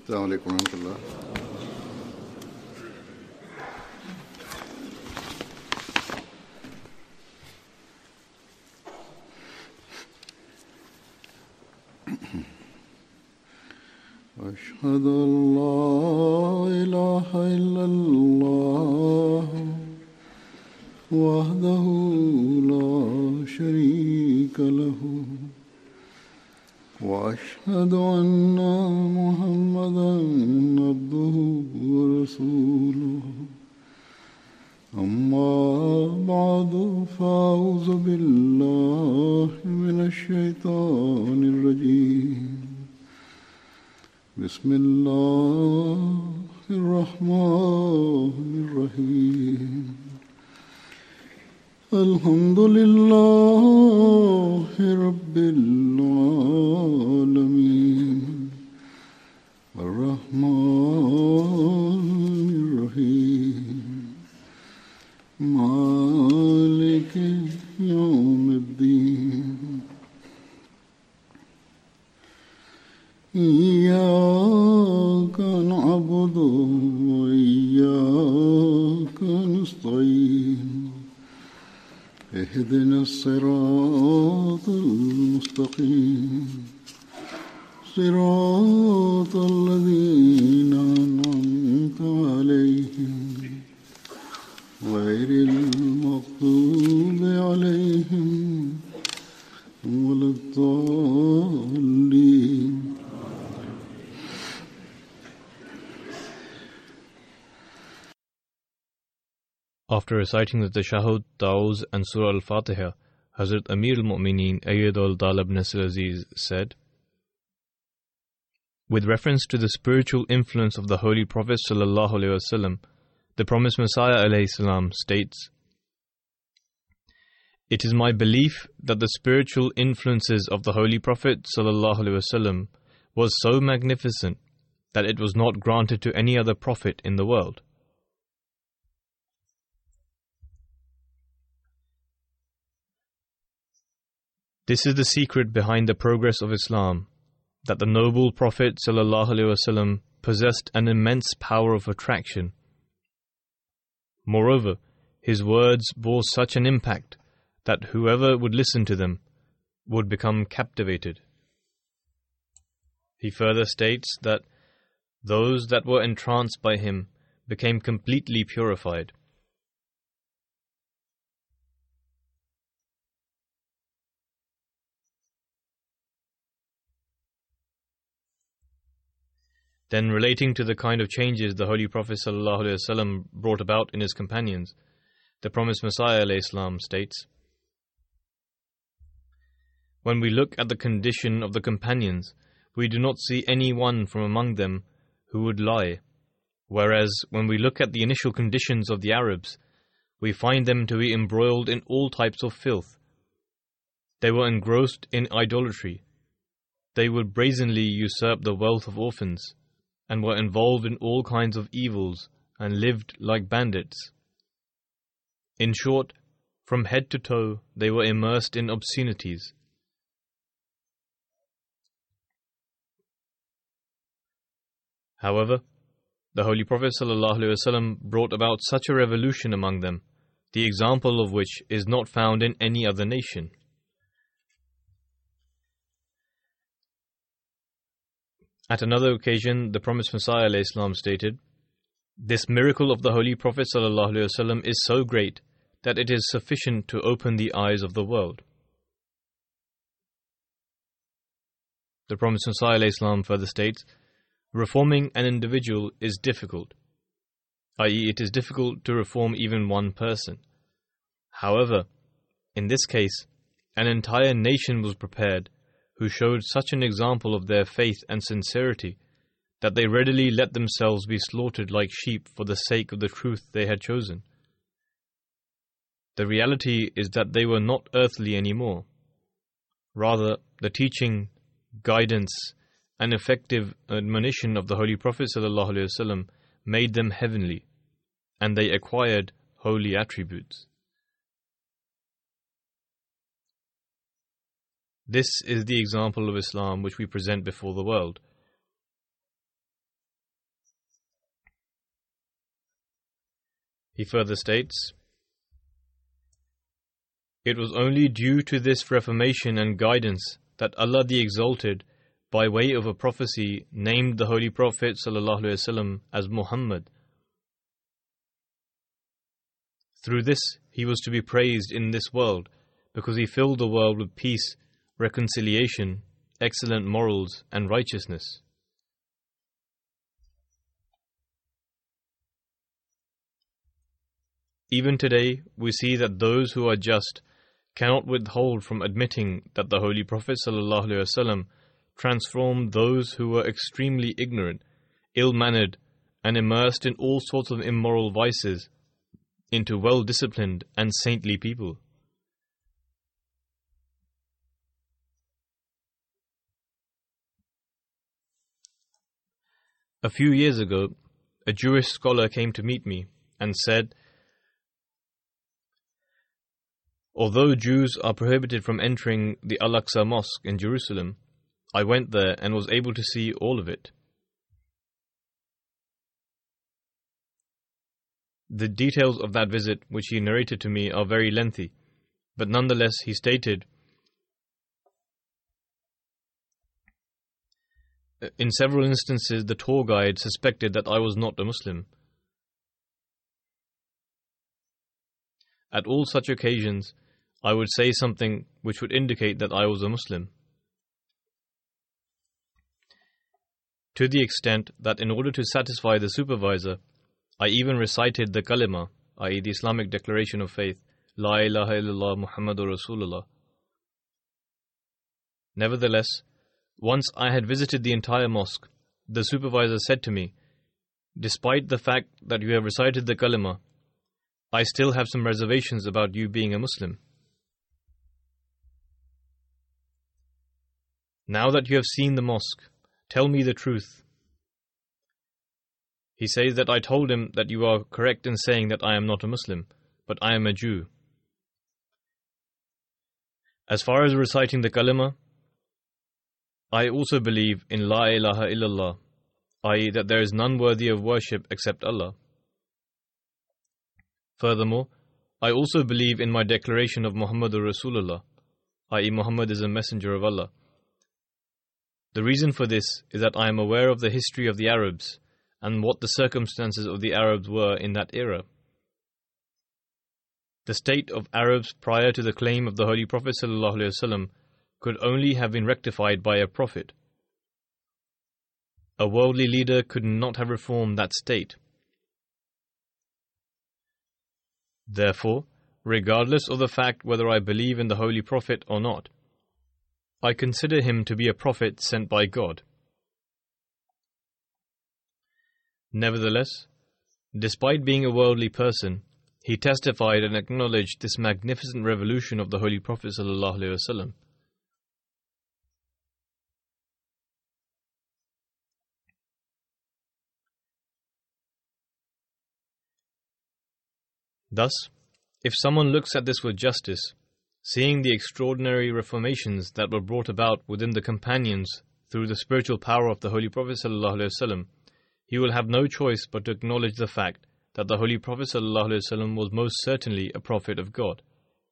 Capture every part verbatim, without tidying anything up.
السلام عليكم ورحمة الله. أشهد أن لا إله إلا الله وحده لا شريك له وأشهد أن محمدا عبده ورسوله أما بعد فأعوذ بالله من الشيطان الرجيم بسم الله الرحمن الرحيم الحمد لله رب العالمين الرحمن الرحيم مالك يوم الدين إياك نعبد وإياك نستعين اهدنا الصراط المستقيم صراط الذين أنعمت عليهم غير المغضوب عليهم ولا الضالين. After reciting the Tashahhud, Ta'awuz and Surah Al-Fatiha, Hazrat Amir al-Mu'mineen Ayyadul Talib Nasir Aziz said, with reference to the spiritual influence of the Holy Prophet sallallahu alaihi wasallam, the promised Messiah alayhi salam states, it is my belief that the spiritual influences of the Holy Prophet sallallahu alaihi wasallam was so magnificent that it was not granted to any other prophet in the world. This is the secret behind the progress of Islam, that the noble Prophet ﷺ possessed an immense power of attraction. Moreover, his words bore such an impact that whoever would listen to them would become captivated. He further states that those that were entranced by him became completely purified. Then, relating to the kind of changes the Holy Prophet ﷺ brought about in his companions, the promised Messiah ﷺ states, when we look at the condition of the companions, we do not see any one from among them who would lie, whereas when we look at the initial conditions of the Arabs, we find them to be embroiled in all types of filth. They were engrossed in idolatry. They would brazenly usurp the wealth of orphans, and were involved in all kinds of evils and lived like bandits. In short, from head to toe, they were immersed in obscenities. However, the Holy Prophet ﷺ brought about such a revolution among them, the example of which is not found in any other nation. At another occasion, the promised Messiah ﷺ stated, this miracle of the Holy Prophet ﷺ is so great that it is sufficient to open the eyes of the world. The promised Messiah ﷺ further states, reforming an individual is difficult, that is, it is difficult to reform even one person. However, in this case, an entire nation was prepared who showed such an example of their faith and sincerity that they readily let themselves be slaughtered like sheep for the sake of the truth they had chosen. The reality is that they were not earthly anymore. Rather, the teaching, guidance, and effective admonition of the Holy Prophet ﷺ made them heavenly, and they acquired holy attributes. This is the example of Islam which we present before the world. He further states, "It was only due to this reformation and guidance that Allah the Exalted, by way of a prophecy, named the Holy Prophet ﷺ as Muhammad. Through this, he was to be praised in this world, because he filled the world with peace, reconciliation, excellent morals, and righteousness." Even today, we see that those who are just cannot withhold from admitting that the Holy Prophet ﷺ transformed those who were extremely ignorant, ill-mannered, and immersed in all sorts of immoral vices into well-disciplined and saintly people. A few years ago, a Jewish scholar came to meet me and said, "Although Jews are prohibited from entering the Al-Aqsa Mosque in Jerusalem, I went there and was able to see all of it." The details of that visit which he narrated to me are very lengthy, but nonetheless he stated, "In several instances the tour guide suspected that I was not a Muslim. At all such occasions, I would say something which would indicate that I was a Muslim, to the extent that in order to satisfy the supervisor, I even recited the kalima, that is the Islamic declaration of faith, La ilaha illallah Muhammadur Rasulullah. Nevertheless, once I had visited the entire mosque, the supervisor said to me, 'Despite the fact that you have recited the kalima, I still have some reservations about you being a Muslim. Now that you have seen the mosque, tell me the truth.' He says that I told him that you are correct in saying that I am not a Muslim, but I am a Jew. As far as reciting the kalima, I also believe in La ilaha illallah, that is that there is none worthy of worship except Allah. Furthermore, I also believe in my declaration of Muhammadur Rasulullah, that is Muhammad is a messenger of Allah. The reason for this is that I am aware of the history of the Arabs and what the circumstances of the Arabs were in that era. The state of Arabs prior to the claim of the Holy Prophet ﷺ could only have been rectified by a prophet. A worldly leader could not have reformed that state. Therefore, regardless of the fact whether I believe in the Holy Prophet or not, I consider him to be a prophet sent by God. Nevertheless, despite being a worldly person, he testified and acknowledged this magnificent revolution of the Holy Prophet ﷺ. Thus, if someone looks at this with justice, seeing the extraordinary reformations that were brought about within the companions through the spiritual power of the Holy Prophet ﷺ, he will have no choice but to acknowledge the fact that the Holy Prophet ﷺ was most certainly a prophet of God.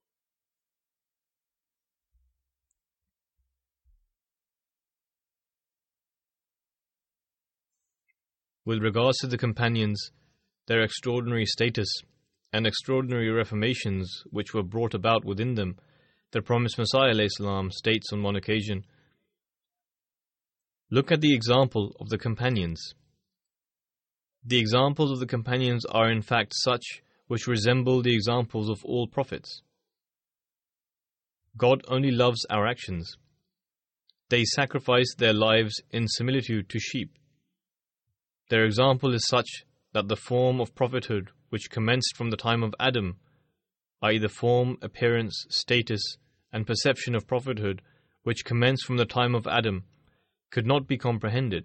With regards to the companions, their extraordinary status and extraordinary reformations which were brought about within them, the promised Messiah ﷺ states on one occasion, "Look at the example of the companions. The examples of the companions are in fact such which resemble the examples of all prophets. God only loves our actions. They sacrifice their lives in similitude to sheep. Their example is such that the form of prophethood which commenced from the time of Adam, that is the form, appearance, status, and perception of prophethood which commenced from the time of Adam, could not be comprehended.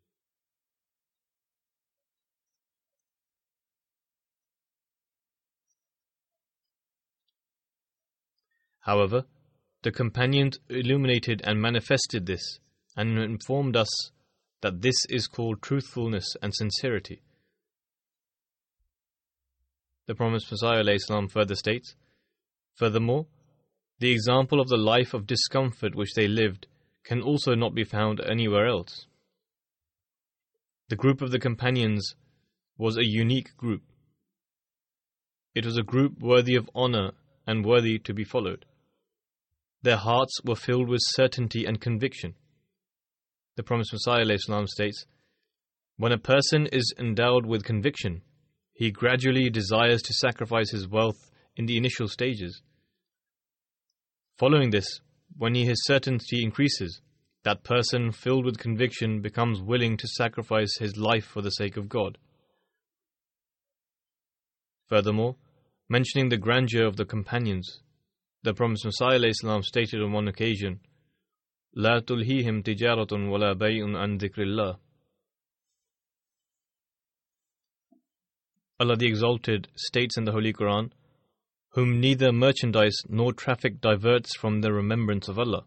However, the companions illuminated and manifested this, and informed us that this is called truthfulness and sincerity. The Promised Messiah ﷺ further states, furthermore, the example of the life of discomfort which they lived can also not be found anywhere else. The group of the companions was a unique group. It was a group worthy of honor and worthy to be followed. Their hearts were filled with certainty and conviction. The Promised Messiah ﷺ states, when a person is endowed with conviction, he gradually desires to sacrifice his wealth in the initial stages. Following this, when his certainty increases, that person filled with conviction becomes willing to sacrifice his life for the sake of God. Furthermore, mentioning the grandeur of the companions, the Promised Messiah ﷺ stated on one occasion, لا تلهيهم تجارة ولا بيع عن ذكر الله. Allah the Exalted states in the Holy Quran, whom neither merchandise nor traffic diverts from the remembrance of Allah.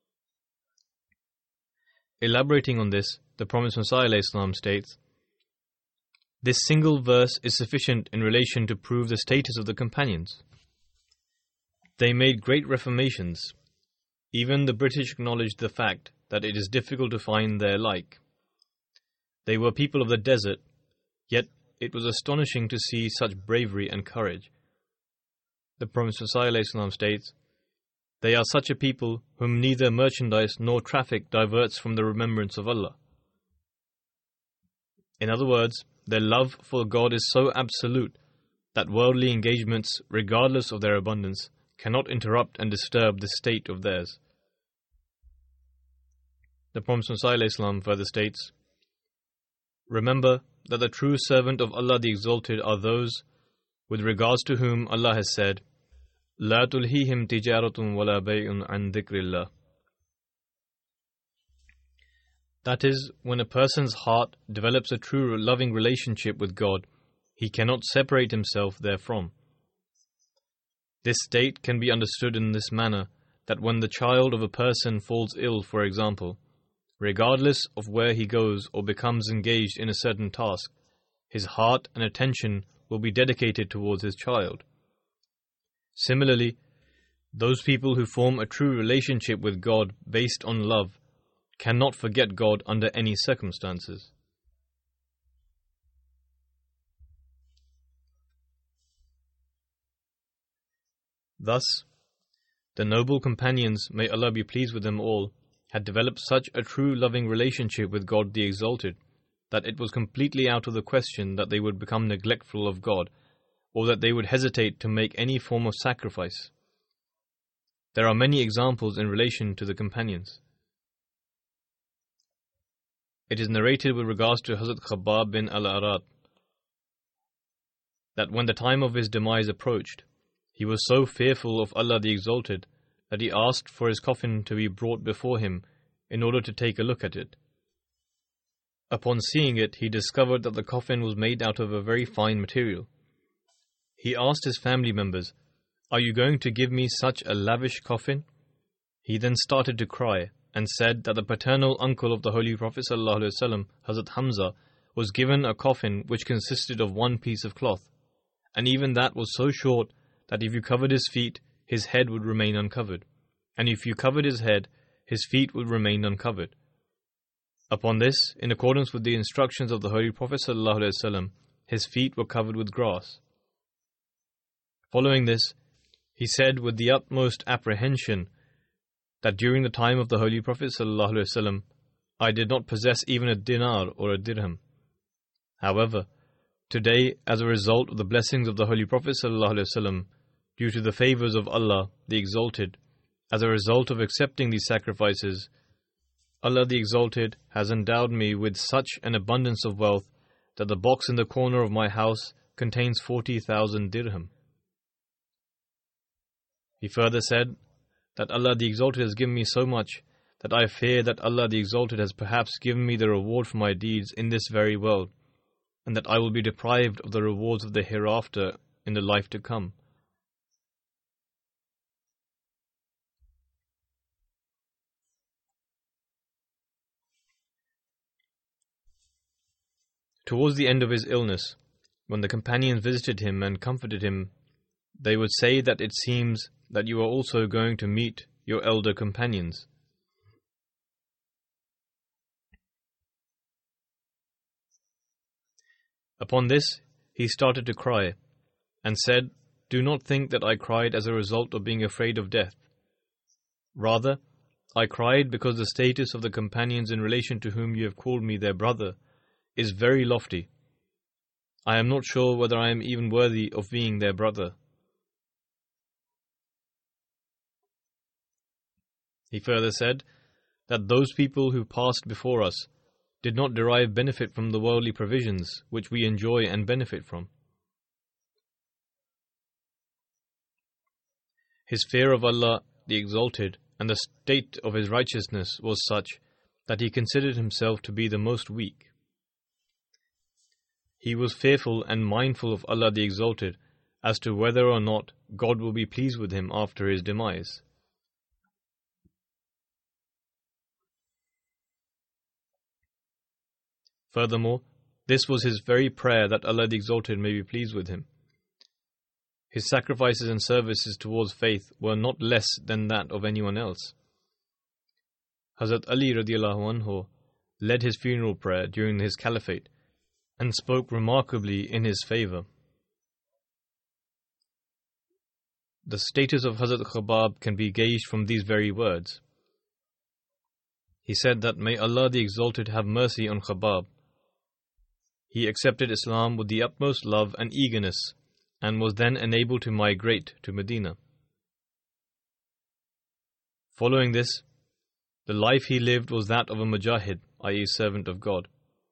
Elaborating on this, the Promised Messiah ﷺ states, this single verse is sufficient in relation to prove the status of the companions. They made great reformations. Even the British acknowledged the fact that it is difficult to find their like. They were people of the desert, yet it was astonishing to see such bravery and courage. The Promised Messiah ﷺ states, they are such a people whom neither merchandise nor traffic diverts from the remembrance of Allah. In other words, their love for God is so absolute that worldly engagements, regardless of their abundance, cannot interrupt and disturb the state of theirs. The Prophet ﷺ further states, remember that the true servant of Allah the Exalted are those with regards to whom Allah has said, لا تلهيهم تجارة ولا بيع عن ذكر الله. That is, when a person's heart develops a true loving relationship with God, he cannot separate himself therefrom. This state can be understood in this manner, that when the child of a person falls ill, for example, regardless of where he goes or becomes engaged in a certain task, his heart and attention will be dedicated towards his child. Similarly, those people who form a true relationship with God based on love cannot forget God under any circumstances. Thus, the noble companions, may Allah be pleased with them all, had developed such a true loving relationship with God the Exalted that it was completely out of the question that they would become neglectful of God, or that they would hesitate to make any form of sacrifice. There are many examples in relation to the companions. It is narrated with regards to Hazrat Khabbab bin al-Arat that when the time of his demise approached, he was so fearful of Allah the Exalted that he asked for his coffin to be brought before him in order to take a look at it. Upon seeing it, he discovered that the coffin was made out of a very fine material. He asked his family members, "Are you going to give me such a lavish coffin?" He then started to cry and said that the paternal uncle of the Holy Prophet ﷺ, Hazrat Hamza, was given a coffin which consisted of one piece of cloth, and even that was so short that if you covered his feet, his head would remain uncovered, and if you covered his head, his feet would remain uncovered. Upon this, in accordance with the instructions of the Holy Prophet ﷺ, his feet were covered with grass. Following this, he said with the utmost apprehension that during the time of the Holy Prophet ﷺ, I did not possess even a dinar or a dirham. However, today, as a result of the blessings of the Holy Prophet ﷺ, due to the favors of Allah the Exalted, as a result of accepting these sacrifices, Allah the Exalted has endowed me with such an abundance of wealth that the box in the corner of my house contains forty thousand dirham. He further said that Allah the Exalted has given me so much that I fear that Allah the Exalted has perhaps given me the reward for my deeds in this very world, and that I will be deprived of the rewards of the hereafter in the life to come. Towards the end of his illness, when the companions visited him and comforted him, they would say that it seems that you are also going to meet your elder companions. Upon this, he started to cry and said, "Do not think that I cried as a result of being afraid of death. Rather, I cried because the status of the companions in relation to whom you have called me their brother is very lofty. I am not sure whether I am even worthy of being their brother." He further said that those people who passed before us did not derive benefit from the worldly provisions which we enjoy and benefit from. His fear of Allah the Exalted and the state of his righteousness was such that he considered himself to be the most weak. He was fearful and mindful of Allah the Exalted as to whether or not God will be pleased with him after his demise. Furthermore, this was his very prayer that Allah the Exalted may be pleased with him. His sacrifices and services towards faith were not less than that of anyone else. Hazrat Ali radiallahu anhu led his funeral prayer during his caliphate and spoke remarkably in his favor. The status of Hazrat Khabab can be gauged from these very words. He said that, "May Allah the Exalted have mercy on Khabab. He accepted Islam with the utmost love and eagerness and was then enabled to migrate to Medina. Following this, the life he lived was that of a mujahid, that is servant of God."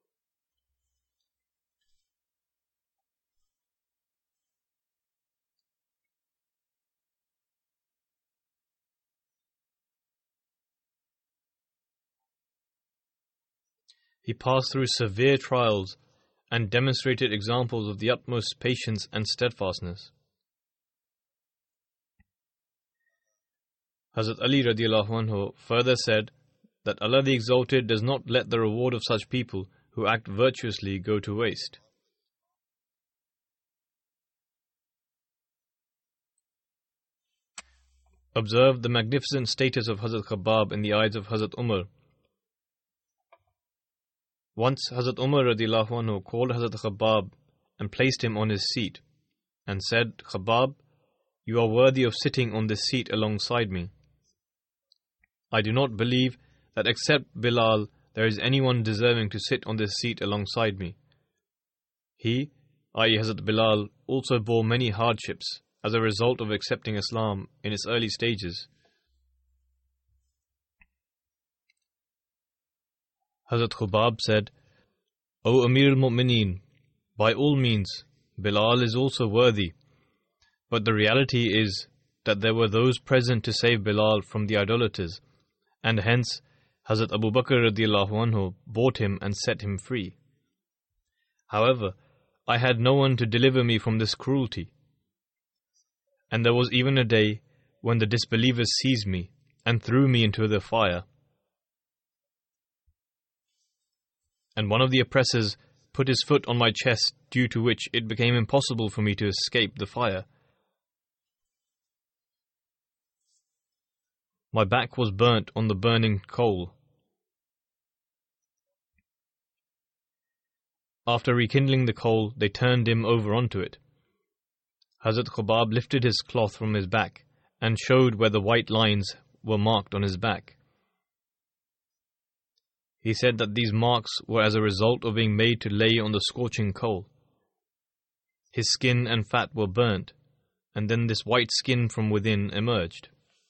He passed through severe trials and demonstrated examples of the utmost patience and steadfastness. Hazrat Ali radiallahu anhu further said that Allah the Exalted does not let the reward of such people who act virtuously go to waste. Observe the magnificent status of Hazrat Khabab in the eyes of Hazrat Umar. Once Hazrat Umar radiallahu anhu called Hazrat Khabab and placed him on his seat and said, "Khabab, you are worthy of sitting on this seat alongside me. I do not believe that except Bilal there is anyone deserving to sit on this seat alongside me." He, that is Hazrat Bilal, also bore many hardships as a result of accepting Islam in its early stages. Hazrat Khabab said, "O Amir al-Mu'mineen, by all means, Bilal is also worthy, but the reality is that there were those present to save Bilal from the idolaters, and hence Hazrat Abu Bakr radiallahu anhu bought him and set him free. However, I had no one to deliver me from this cruelty, and there was even a day when the disbelievers seized me and threw me into the fire. And one of the oppressors put his foot on my chest, due to which it became impossible for me to escape the fire. My back was burnt on the burning coal. After rekindling the coal, they turned him over onto it. Hazrat Khabab lifted his cloth from his back and showed where the white lines were marked on his back. He said that these marks were as a result of being made to lay on the scorching coal. His skin and fat were burnt, and then this white skin from within emerged.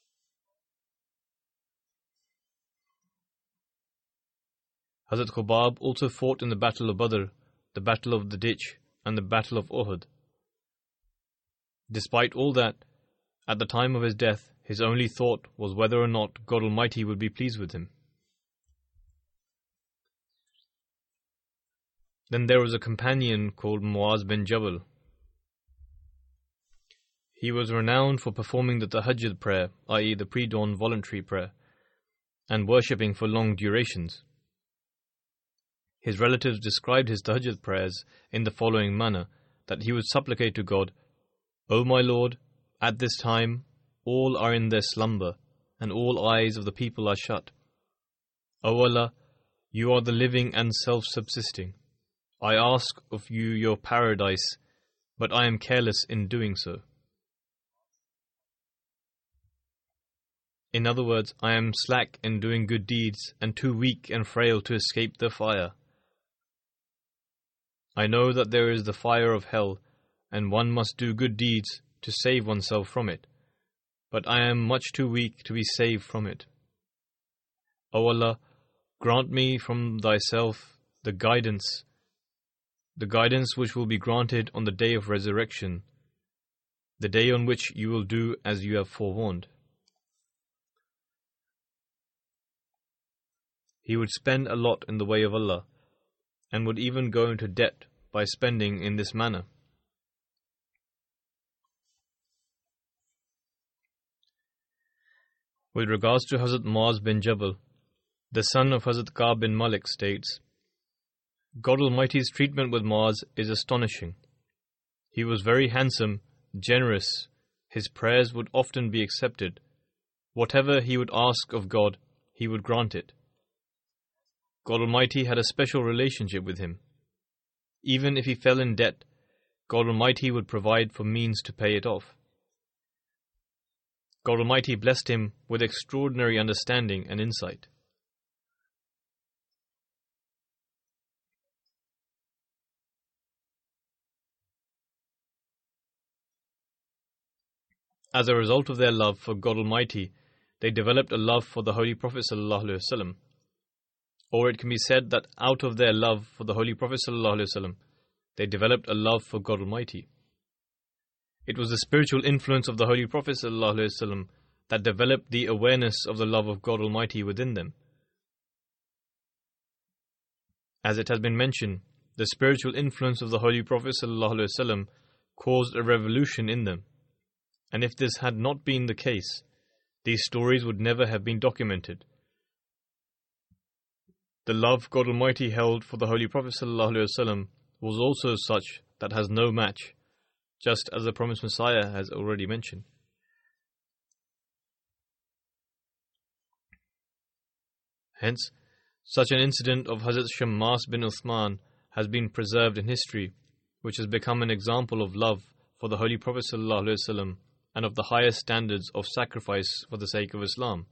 Hazrat Khabab also fought in the Battle of Badr, the Battle of the Ditch, and the Battle of Uhud. Despite all that, at the time of his death, his only thought was whether or not God Almighty would be pleased with him. Then there was a companion called Muaz bin Jabal. He was renowned for performing the Tahajjud prayer, that is the pre-dawn voluntary prayer, and worshipping for long durations. His relatives described his Tahajjud prayers in the following manner, that he would supplicate to God, O my Lord, at this time all are in their slumber, and all eyes of the people are shut. O Allah, you are the living and self-subsisting. I ask of you your paradise, but I am careless in doing so. In other words, I am slack in doing good deeds and too weak and frail to escape the fire. I know that there is the fire of hell, and one must do good deeds to save oneself from it, but I am much too weak to be saved from it. O Allah, grant me from Thyself the guidance, the guidance which will be granted on the day of resurrection, the day on which you will do as you have forewarned. He would spend a lot in the way of Allah, and would even go into debt by spending in this manner. With regards to Hazrat Muaz bin Jabal, the son of Hazrat Ka'b bin Malik, states, God Almighty's treatment with Muaz is astonishing. He was very handsome, generous, his prayers would often be accepted. Whatever he would ask of God, he would grant it. God Almighty had a special relationship with him. Even if he fell in debt, God Almighty would provide for means to pay it off. God Almighty blessed him with extraordinary understanding and insight. As a result of their love for God Almighty, they developed a love for the Holy Prophet ﷺ. Or it can be said that out of their love for the Holy Prophet ﷺ, they developed a love for God Almighty. It was the spiritual influence of the Holy Prophet ﷺ that developed the awareness of the love of God Almighty within them. As it has been mentioned, the spiritual influence of the Holy Prophet ﷺ caused a revolution in them. And if this had not been the case, these stories would never have been documented. The love God Almighty held for the Holy Prophet ﷺ was also such that has no match, just as the promised Messiah has already mentioned. Hence, such an incident of Hazrat Shammas bin Uthman has been preserved in history, which has become an example of love for the Holy Prophet ﷺ and of the highest standards of sacrifice for the sake of Islam.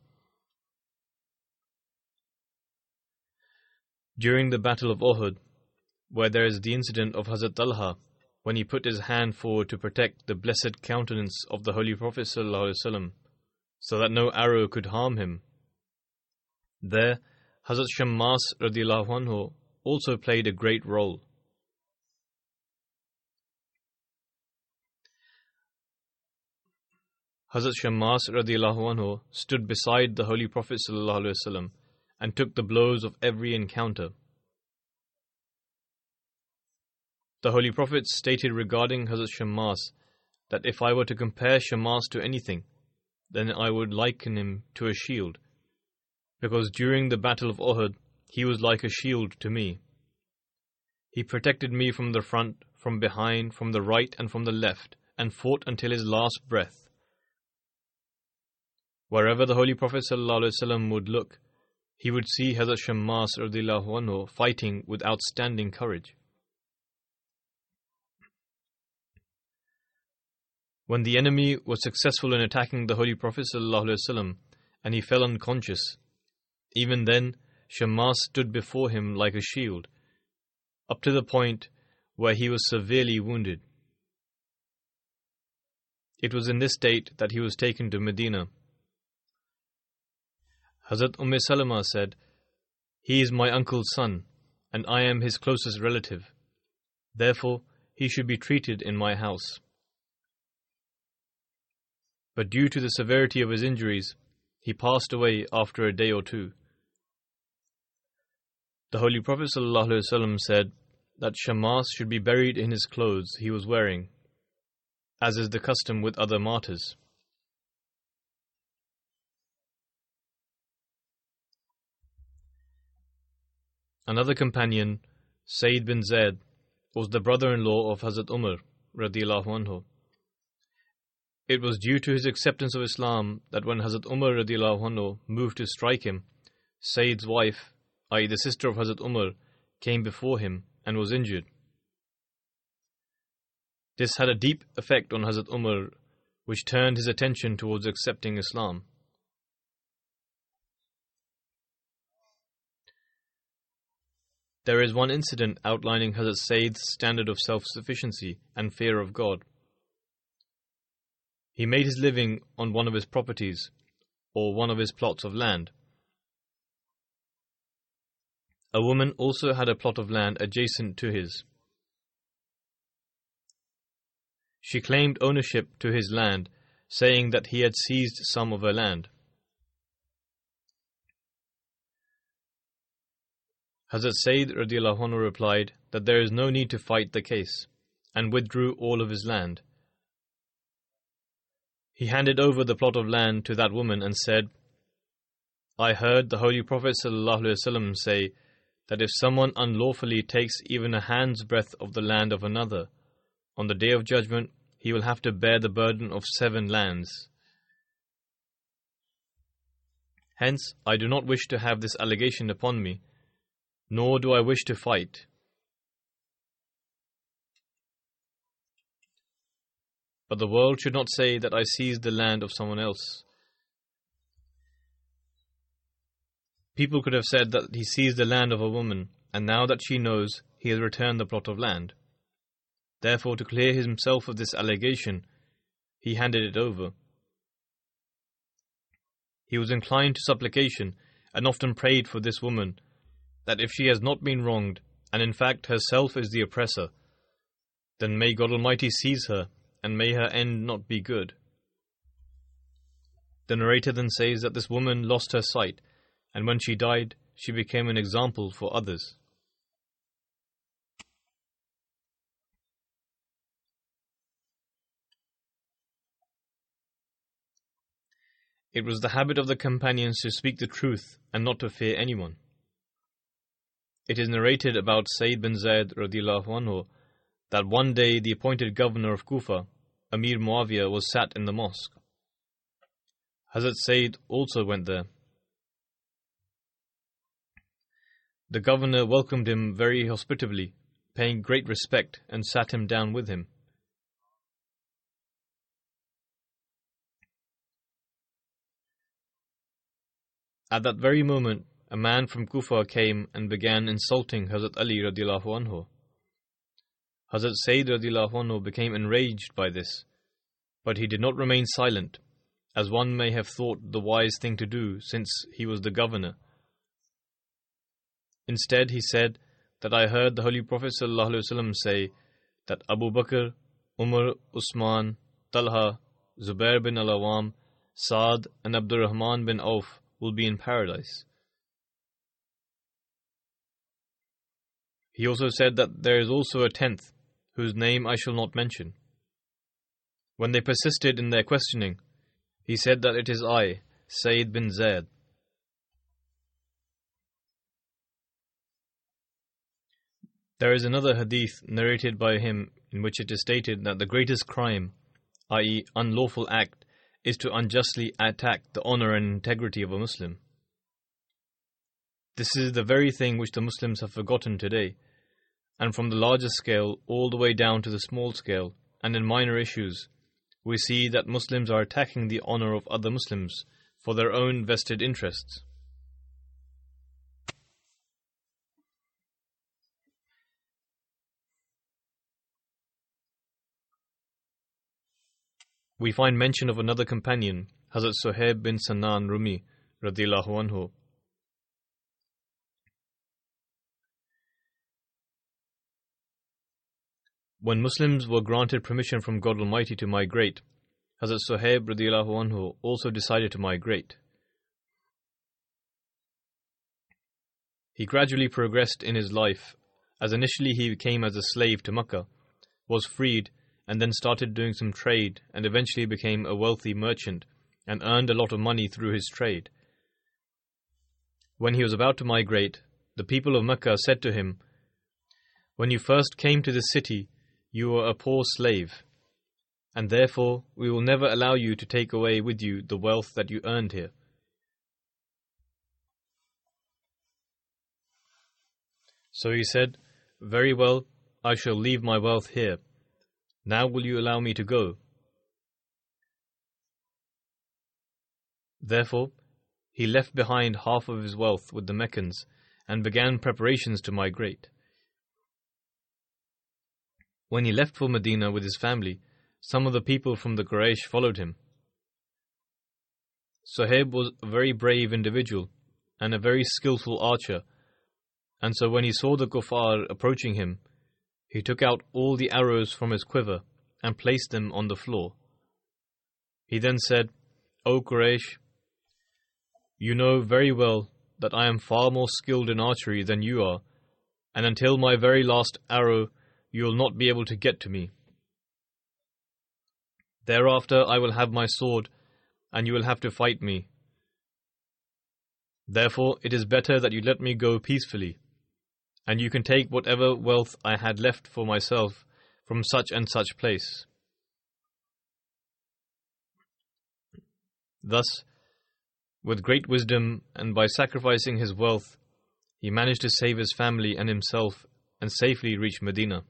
During the Battle of Uhud, where there is the incident of Hazrat Talha, when he put his hand forward to protect the blessed countenance of the Holy Prophet ﷺ, so that no arrow could harm him. There, Hazrat Shammas radiallahu anhu also played a great role. Hazrat Shammas radiallahu anhu stood beside the Holy Prophet ﷺ and took the blows of every encounter. The Holy Prophet stated regarding Hazrat Shammas that if I were to compare Shammas to anything, then I would liken him to a shield, because during the Battle of Uhud, he was like a shield to me. He protected me from the front, from behind, from the right and from the left, and fought until his last breath. Wherever the Holy Prophet ﷺ would look, he would see Hazrat Shammas radiallahu anhu fighting with outstanding courage. When the enemy was successful in attacking the Holy Prophet ﷺ and he fell unconscious, even then Shammas stood before him like a shield, up to the point where he was severely wounded. It was in this state that he was taken to Medina. Hazrat Umm Salama said, "He is my uncle's son, and I am his closest relative. Therefore, he should be treated in my house." But due to the severity of his injuries, he passed away after a day or two. The Holy Prophet ﷺ said that Shammas should be buried in his clothes he was wearing, as is the custom with other martyrs. Another companion, Sayyid bin Zayd, was the brother-in-law of Hazrat Umar radiyallahu anhu. It was due to his acceptance of Islam that when Hazrat Umar radiyallahu anhu moved to strike him, Sayyid's wife, that is the sister of Hazrat Umar, came before him and was injured. This had a deep effect on Hazrat Umar, which turned his attention towards accepting Islam. There is one incident outlining Hazrat Sayyid's standard of self-sufficiency and fear of God. He made his living on one of his properties, or one of his plots of land. A woman also had a plot of land adjacent to his. She claimed ownership to his land, saying that he had seized some of her land. Hazrat Sayyid radiyallahu anhu replied that there is no need to fight the case, and withdrew all of his land. He handed over the plot of land to that woman and said, I heard the Holy Prophet ﷺ say that if someone unlawfully takes even a hand's breadth of the land of another, on the Day of Judgment he will have to bear the burden of seven lands. Hence, I do not wish to have this allegation upon me, nor do I wish to fight. But the world should not say that I seized the land of someone else. People could have said that he seized the land of a woman, and now that she knows, he has returned the plot of land. Therefore, to clear himself of this allegation, he handed it over. He was inclined to supplication, and often prayed for this woman, that if she has not been wronged, and in fact herself is the oppressor, then may God Almighty seize her, and may her end not be good. The narrator then says that this woman lost her sight, and when she died, she became an example for others. It was the habit of the companions to speak the truth and not to fear anyone. It is narrated about Sayyid bin Zayd radiyallahu anhu that one day the appointed governor of Kufa, Amir Muawiyah, was sat in the mosque. Hazrat Sayyid also went there. The governor welcomed him very hospitably, paying great respect, and sat him down with him. At that very moment, a man from Kufa came and began insulting Hazrat Ali radiyallahu anhu. Hazrat Sayyid radiyallahu anhu became enraged by this, but he did not remain silent, as one may have thought the wise thing to do since he was the governor. Instead, he said that I heard the Holy Prophet ﷺ say that Abu Bakr, Umar, Usman, Talha, Zubair bin al-Awam, Saad and Abdurrahman bin Auf will be in paradise. He also said that there is also a tenth, whose name I shall not mention. When they persisted in their questioning, he said that it is I, Sayyid bin Zayd. There is another hadith narrated by him in which it is stated that the greatest crime, that is unlawful act, is to unjustly attack the honor and integrity of a Muslim. This is the very thing which the Muslims have forgotten today, and from the larger scale all the way down to the small scale, and in minor issues, we see that Muslims are attacking the honor of other Muslims for their own vested interests. We find mention of another companion, Hazrat Suhaib bin Sanan Rumi radiyallahu anhu. When Muslims were granted permission from God Almighty to migrate, Hazrat Suhaib radiyallahu anhu also decided to migrate. He gradually progressed in his life, as initially he came as a slave to Makkah, was freed, and then started doing some trade, and eventually became a wealthy merchant and earned a lot of money through his trade. When he was about to migrate, the people of Mecca said to him, When you first came to this city, you were a poor slave, and therefore we will never allow you to take away with you the wealth that you earned here. So he said, "Very well, I shall leave my wealth here. Now will you allow me to go?" Therefore, he left behind half of his wealth with the Meccans and began preparations to migrate. When he left for Medina with his family, some of the people from the Quraysh followed him. Suhaib was a very brave individual and a very skillful archer, and so when he saw the kuffar approaching him, he took out all the arrows from his quiver and placed them on the floor. He then said, "O Quraysh, you know very well that I am far more skilled in archery than you are, and until my very last arrow, you will not be able to get to me. Thereafter I will have my sword, and you will have to fight me. Therefore it is better that you let me go peacefully, and you can take whatever wealth I had left for myself from such and such place." Thus, with great wisdom and by sacrificing his wealth, he managed to save his family and himself and safely reach Medina.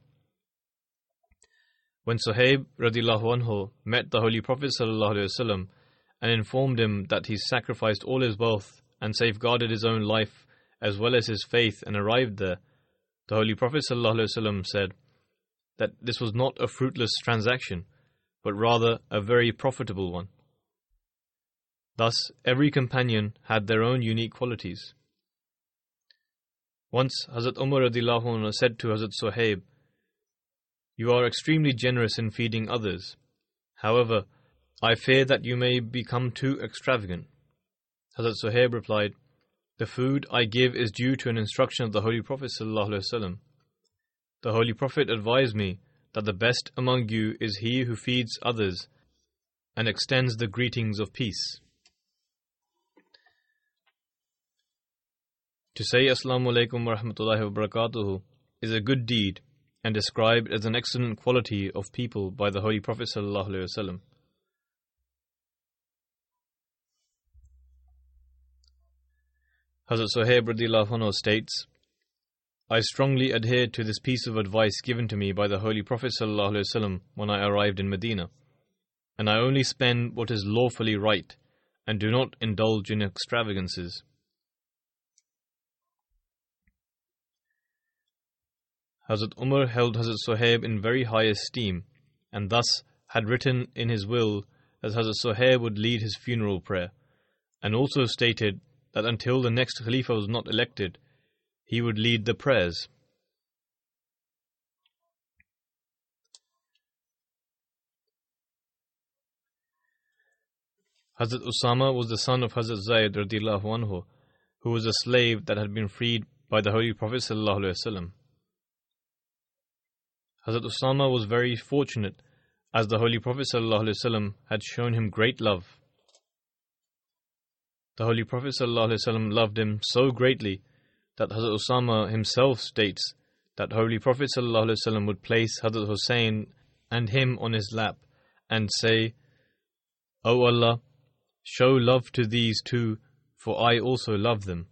When Suhaib radhiyallahu anhu met the Holy Prophet sallallahu alaihi wasallam and informed him that he sacrificed all his wealth and safeguarded his own life as well as his faith and arrived there, the Holy Prophet sallallahu alaihi wasallam said that this was not a fruitless transaction, but rather a very profitable one. Thus, every companion had their own unique qualities. Once, Hazrat Umar radhiyallahu anhu said to Hazrat Suhaib, "You are extremely generous in feeding others. However, I fear that you may become too extravagant." Hazrat Suhaib replied, "The food I give is due to an instruction of the Holy Prophet sallallahu alaihi wasallam. The Holy Prophet advised me that the best among you is he who feeds others and extends the greetings of peace." To say Assalamu alaikum wa rahmatullahi wa barakatuhu is a good deed and described as an excellent quality of people by the Holy Prophet sallallahu alaihi wasallam. Hazrat Suhaib radhiyallahu anhu states, "I strongly adhered to this piece of advice given to me by the Holy Prophet sallallahu alaihi wasallam when I arrived in Medina, and I only spend what is lawfully right and do not indulge in extravagances." Hazrat Umar held Hazrat Suhaib in very high esteem and thus had written in his will that Hazrat Suhaib would lead his funeral prayer, and also stated that until the next Khalifa was not elected, he would lead the prayers. Hazrat Usama was the son of Hazrat Zayd radhiyallahu anhu, who was a slave that had been freed by the Holy Prophet sallallahu alaihi wasallam. Hazrat Usama was very fortunate as the Holy Prophet sallallahu alaihi wasallam had shown him great love. The Holy Prophet sallallahu alaihi wasallam loved him so greatly that Hazrat Usama himself states that Holy Prophet sallallahu alaihi wasallam would place Hazrat Hussein and him on his lap and say, "O Allah, show love to these two, for I also love them."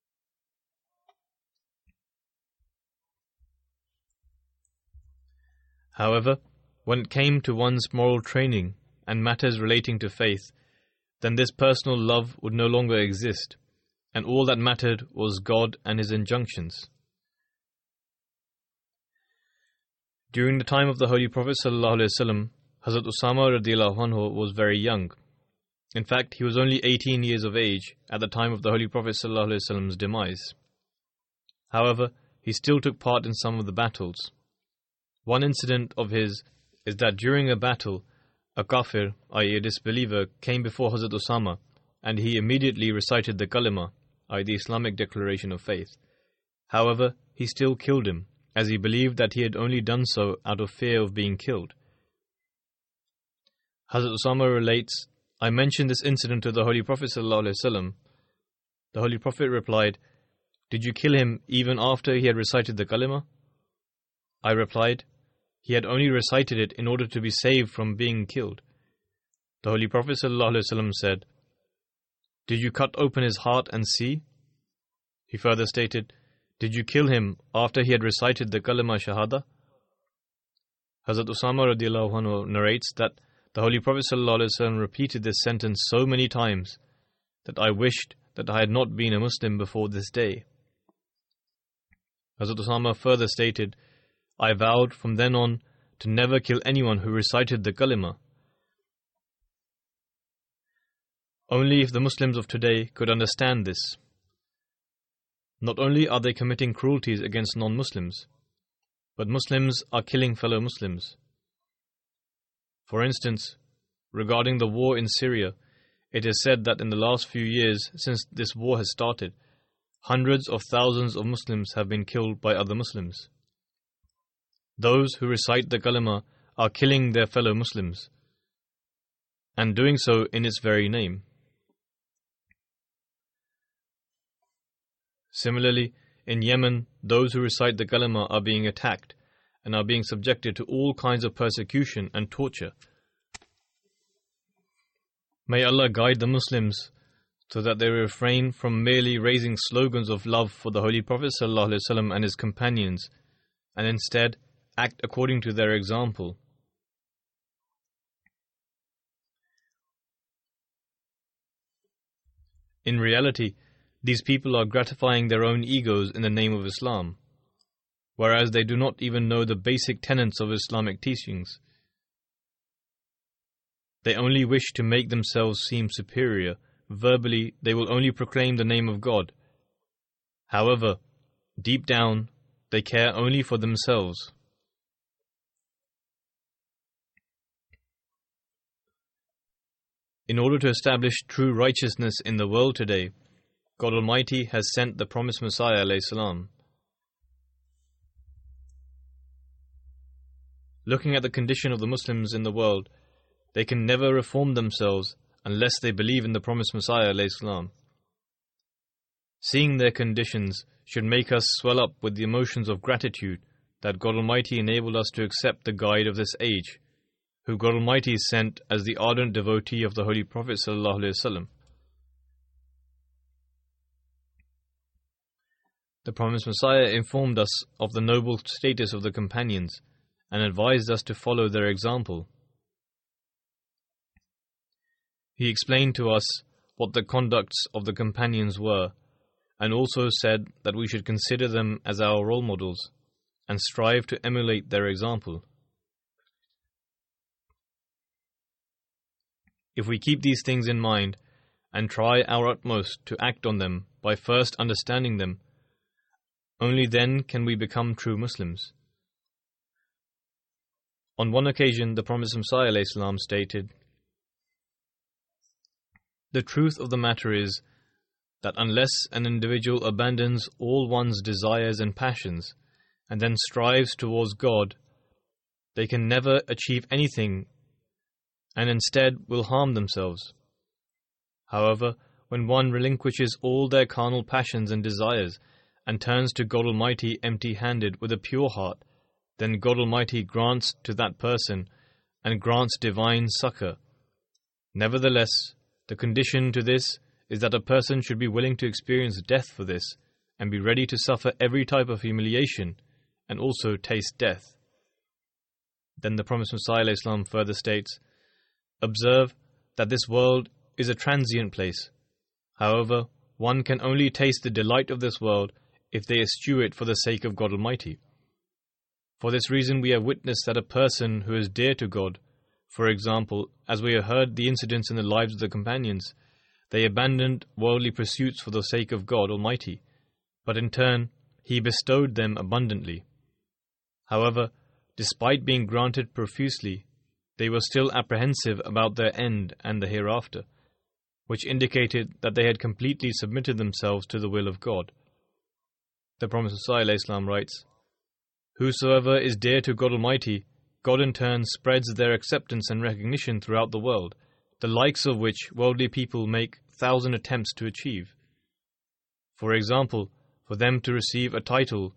However, when it came to one's moral training and matters relating to faith, then this personal love would no longer exist, and all that mattered was God and His injunctions. During the time of the Holy Prophet sallallahu alaihi wasallam, Hazrat Usama radhiyallahu anhu was very young. In fact, he was only eighteen years of age at the time of the Holy Prophet sallallahu alaihi wasallam's demise. However, he still took part in some of the battles. One incident of his is that during a battle, a kafir, that is a disbeliever, came before Hazrat Usama, and he immediately recited the kalima, that is the Islamic declaration of faith. However, he still killed him, as he believed that he had only done so out of fear of being killed. Hazrat Usama relates, "I mentioned this incident to the Holy Prophet sallallahu alaihi wasallam. The Holy Prophet replied, 'Did you kill him even after he had recited the kalima?' I replied, he had only recited it in order to be saved from being killed. The Holy Prophet ﷺ said, did you cut open his heart and see? He further stated, did you kill him after he had recited the kalima shahada? Hazrat Usama radiallahu anhu narrates that the Holy Prophet ﷺ repeated this sentence so many times that I wished that I had not been a Muslim before this day. Hazrat Usama further stated, I vowed from then on to never kill anyone who recited the kalima. Only if the Muslims of today could understand this. Not only are they committing cruelties against non-Muslims, but Muslims are killing fellow Muslims. For instance, regarding the war in Syria, it is said that in the last few years since this war has started, hundreds of thousands of Muslims have been killed by other Muslims. Those who recite the kalima are killing their fellow Muslims, and doing so in its very name. Similarly, in Yemen, those who recite the kalima are being attacked and are being subjected to all kinds of persecution and torture. May Allah guide the Muslims so that they refrain from merely raising slogans of love for the Holy Prophet ﷺ and his companions, and instead act according to their example. In reality, these people are gratifying their own egos in the name of Islam, whereas they do not even know the basic tenets of Islamic teachings. They only wish to make themselves seem superior. Verbally, they will only proclaim the name of God. However, deep down, they care only for themselves. In order to establish true righteousness in the world today, God Almighty has sent the promised Messiah alayhi salam. Looking at the condition of the Muslims in the world, they can never reform themselves unless they believe in the promised Messiah alayhi salam. Seeing their conditions should make us swell up with the emotions of gratitude that God Almighty enabled us to accept the guide of this age, who God Almighty sent as the ardent devotee of the Holy Prophet sallallahu alaihi wasallam. The promised Messiah informed us of the noble status of the companions and advised us to follow their example. He explained to us what the conducts of the companions were, and also said that we should consider them as our role models and strive to emulate their example. If we keep these things in mind and try our utmost to act on them by first understanding them, only then can we become true Muslims. On one occasion, the promised Messiah alayhi salam stated, the truth of the matter is that unless an individual abandons all one's desires and passions and then strives towards God, they can never achieve anything and instead will harm themselves. However, when one relinquishes all their carnal passions and desires and turns to God Almighty empty-handed with a pure heart, then God Almighty grants to that person and grants divine succor. Nevertheless, the condition to this is that a person should be willing to experience death for this and be ready to suffer every type of humiliation and also taste death. Then the promised Messiah alayhi salam further states, observe that this world is a transient place. However, one can only taste the delight of this world if they eschew it for the sake of God Almighty. For this reason we have witnessed that a person who is dear to God, for example, as we have heard the incidents in the lives of the companions, they abandoned worldly pursuits for the sake of God Almighty, but in turn He bestowed them abundantly. However, despite being granted profusely, they were still apprehensive about their end and the hereafter, which indicated that they had completely submitted themselves to the will of God. The Prophet ﷺ writes, whosoever is dear to God Almighty, God in turn spreads their acceptance and recognition throughout the world, the likes of which worldly people make thousand attempts to achieve. For example, for them to receive a title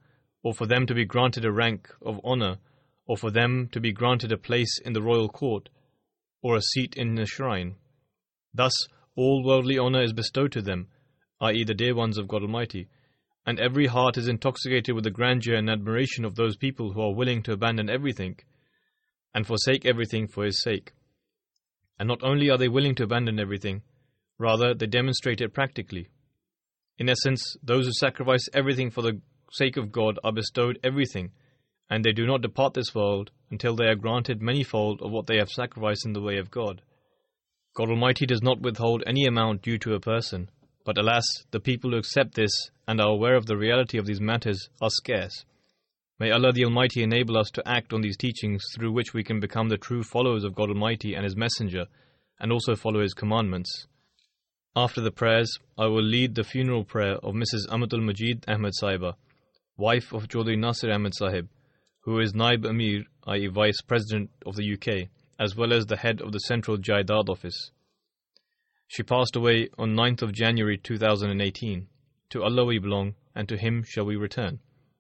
or for them to be granted a rank of honor, or for them to be granted a place in the royal court, or a seat in a shrine. Thus, all worldly honor is bestowed to them, that is the dear ones of God Almighty, and every heart is intoxicated with the grandeur and admiration of those people who are willing to abandon everything and forsake everything for His sake. And not only are they willing to abandon everything, rather they demonstrate it practically. In essence, those who sacrifice everything for the sake of God are bestowed everything, and they do not depart this world until they are granted manyfold of what they have sacrificed in the way of God. God Almighty does not withhold any amount due to a person, but alas, the people who accept this and are aware of the reality of these matters are scarce. May Allah the Almighty enable us to act on these teachings through which we can become the true followers of God Almighty and His Messenger, and also follow His commandments. After the prayers, I will lead the funeral prayer of Missus Amatul Majid Ahmed Sahiba, wife of Chaudhry Nasir Ahmed Sahib, who is Naib Amir, that is Vice President of the U K, as well as the head of the Central Jaidad Office. She passed away on ninth of January two thousand eighteen. To Allah we belong, and to Him shall we return.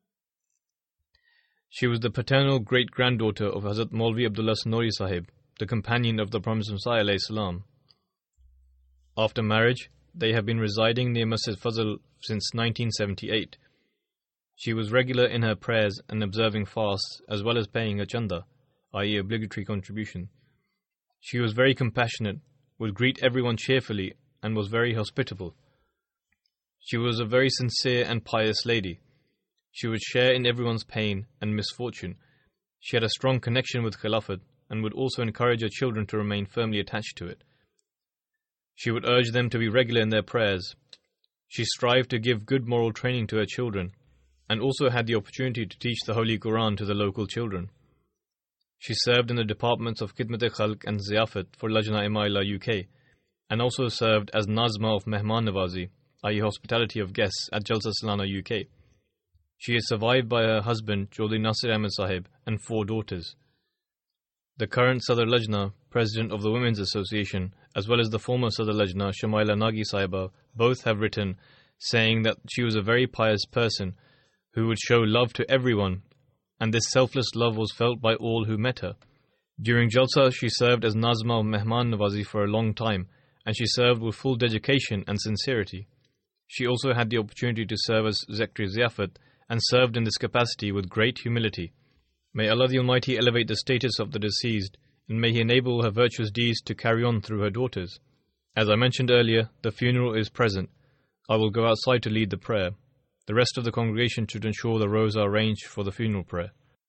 She was the paternal great-granddaughter of Hazrat Maulvi Abdullah Sanori Sahib, the companion of the Promised Messiah alayhi salam. After marriage, they have been residing near Masjid Fazl since nineteen seventy-eight. She was regular in her prayers and observing fasts, as well as paying a chanda, that is obligatory contribution. She was very compassionate, would greet everyone cheerfully, and was very hospitable. She was a very sincere and pious lady. She would share in everyone's pain and misfortune. She had a strong connection with Khilafat and would also encourage her children to remain firmly attached to it. She would urge them to be regular in their prayers. She strived to give good moral training to her children, and also had the opportunity to teach the Holy Quran to the local children. She served in the departments of Khidmat-e-Khalq and Ziyafat for Lajna Imaila U K, and also served as Nazma of Mehman Nawazi, that is hospitality of guests at Jalsa Salana U K. She is survived by her husband, Chaudhry Nasir Ahmed Sahib, and four daughters. The current Sadr Lajna, President of the Women's Association, as well as the former Sadr Lajna, Shamaila Nagi Sahiba, both have written, saying that she was a very pious person who would show love to everyone, and this selfless love was felt by all who met her. During Jalsa, she served as Nazma of Mehman Nawazi for a long time, and she served with full dedication and sincerity. She also had the opportunity to serve as Secretary Ziyafat, and served in this capacity with great humility. May Allah the Almighty elevate the status of the deceased, and may He enable her virtuous deeds to carry on through her daughters. As I mentioned earlier, the funeral is present. I will go outside to lead the prayer. The rest of the congregation should ensure the rows are arranged for the funeral prayer.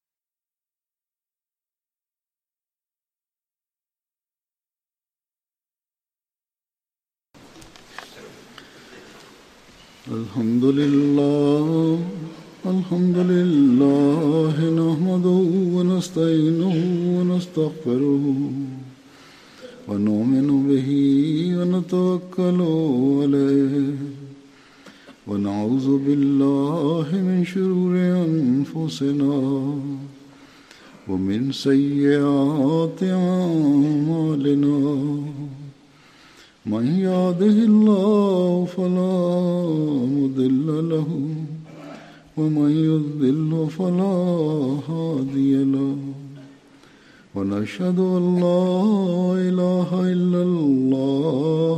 Alhamdulillah, Alhamdulillah, nahmaduhu wa nasta'inuhu wa nastaghfiruhu wa nu'minu bihi wa natawakkalu alayhi wa na'udhu billahi min shururi anfusina wa min sayyiati a'malina. من يهده الله فلا مضل له ومن يضلل فلا هادي له ونشهد أن لا إله إلا الله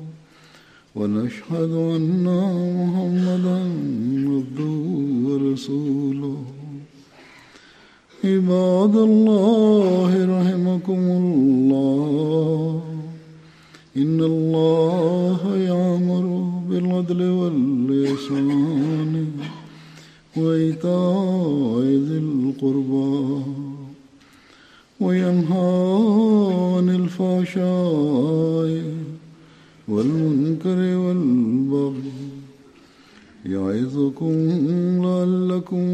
ونشهد أن محمدا عبده ورسوله عباد الله رحمكم الله إن الله يأمر بالعدل والإحسان وإيتاء ذي القربى وينهى عن الفحشاء والمنكر والبغي يعظكم لعلكم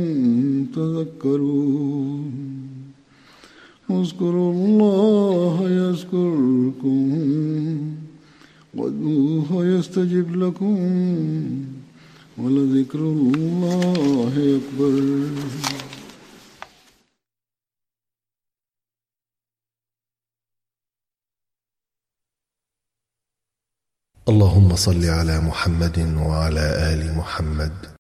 تذكرون اذكروا الله يذكركم وادعوه يستجب لكم ولذكر الله أكبر. اللهم صل على محمد وعلى آل محمد